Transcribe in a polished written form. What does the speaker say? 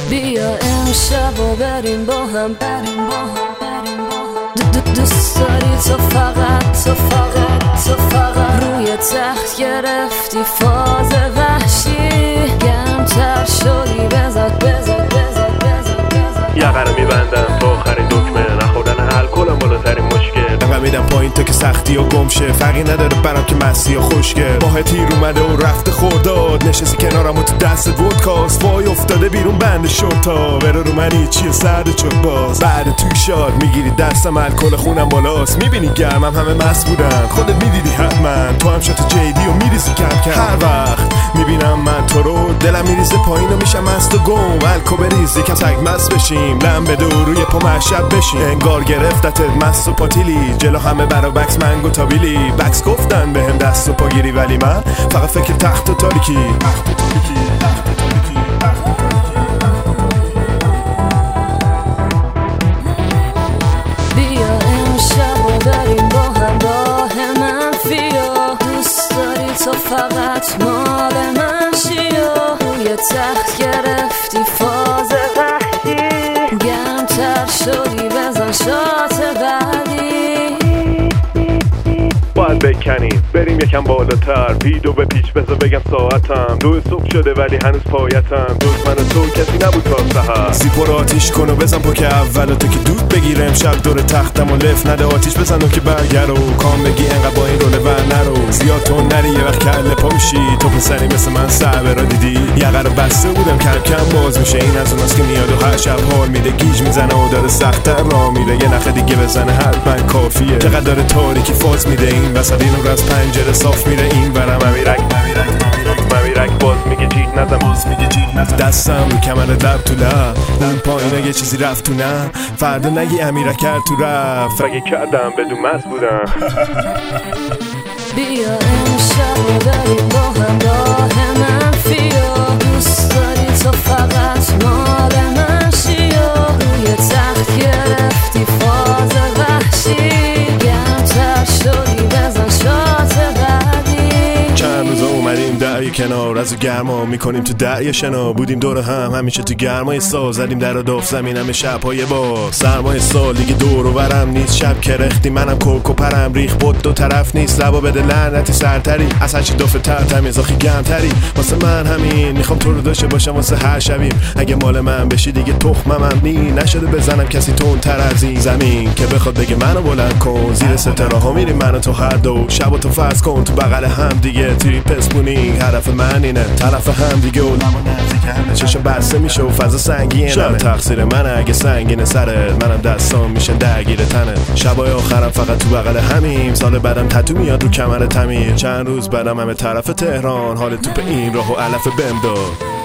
بیا امشب و بریم با هم دوست داری تو فقط روی تخت گرفتی فاز وحشی گرمتر شدی بزد یقه رو میبندم تا آخرین دکمه نخوردن الکلم بالاترین مشکل انقدر میدم پایین تا که سختی و گمشه فرقی نداره برام که مستی و خوشگل ماه تیر اومده و رفته خورداد نشستی کنارم و تو دستت ودکاست وای افتاده بیرون بند شورتا برو رو منی چیه سرد شد باز بعد توی شاد میگیری دستم الکل خونم بالاست میبینی گرمم همه مست بودن خودت میدیدی حتما تو هم شات جیدی و میریزی کم هر وقت میبینم من تو رو دلم میریزه پایین و میشم مست و گم الکو بریز یکم تگ مست بشیم لم بده و روی پا محشب بشیم انگار گرفتت مست و پاتیلی جلو همه برا بکس منگو تابیلی بکس گفتن بهم دست و پا گیری ولی من فقط فکر تخت و تاریکی بیا امشب و بریم با هم راه منفیا دوست داری تو فقط مال من شیا روی تخت گرفتی فاز وحشی گرمتر شدی بزن شات بعدی باید بکنیم بریم یکم بالاتر پیدو به پیچ بذار بگم ساعتم 2 صبح شده ولی هنوز پایتم جز من و تو کسی نبود تا سحر سیپو رو آتیش کن و بزن پاک اول تو که دود بگیره امشب دور تختم و لف نده آتیش بزن و که برگر و کام بگی انقدر با این رول بر نرو زیاد تو نری یه وقت کله پا میشی تو پسری مثل من صعبه را دیدی یقه رو بسته بودم کم باز میشه این از اوناست که میاد و هر شب حال میده گیج میزنه و داره سخت‌تر راه میره یه نخ دیگه بزنه حتما کافیه چقدر داره تاریکی فاز میده این وسط این رو از پنجره صاف میره این برم ممیرک باز میگه جیت نزم دستم رو کمر لب تو لب اون پایینه یه چیزی رفت تو نه فردا نگی امیرک کرد تو رفت اگه کردم بدون مست بودم بیا امشب و بریم با هم راه منفیا دوست داری تو فقط مال من شیا روی تخت گرفتی فاز وحشی گرمتر شدی بزن شات بعدی چند روزا اومدیم دریا کنار از گرما میکنیم تو دریا شنا بودیم دور هم همیشه تو گرمای سال زدیم در و داف زمینم شبهای با سرمای سال دیگه دور و برم نیست شب کرختی منم کوک و پرم ریخ بود دو طرف نیست لبا بده لعنتی سرتری از هرچی دافه تر تمیز آخی گمتری واسه من همین میخوام تو رو داشته باشم واسه هر شبیم اگه مال من بشی دیگه تخمم نی نشده بزنم کسی تون تر از این زمین که بخواد بگه منو بلند کن زیر ستاره ها میریم منو تو هر دو شب تو فرض کن تو بغل هم دیگه تریپ اسپونینگ هدف من اینه طرف هم دیگه و چشم بسته میشه و فضا سنگینه شاید تقصیر منه اگه سنگینه سرت منم دستام میشه درگیر تنه شبای آخرم فقط تو بغل همیم سال بعدم تتو میاد رو کمر تمیر چند روز بعدم همه طرف تهران حال توپ این راه و علف بهم داد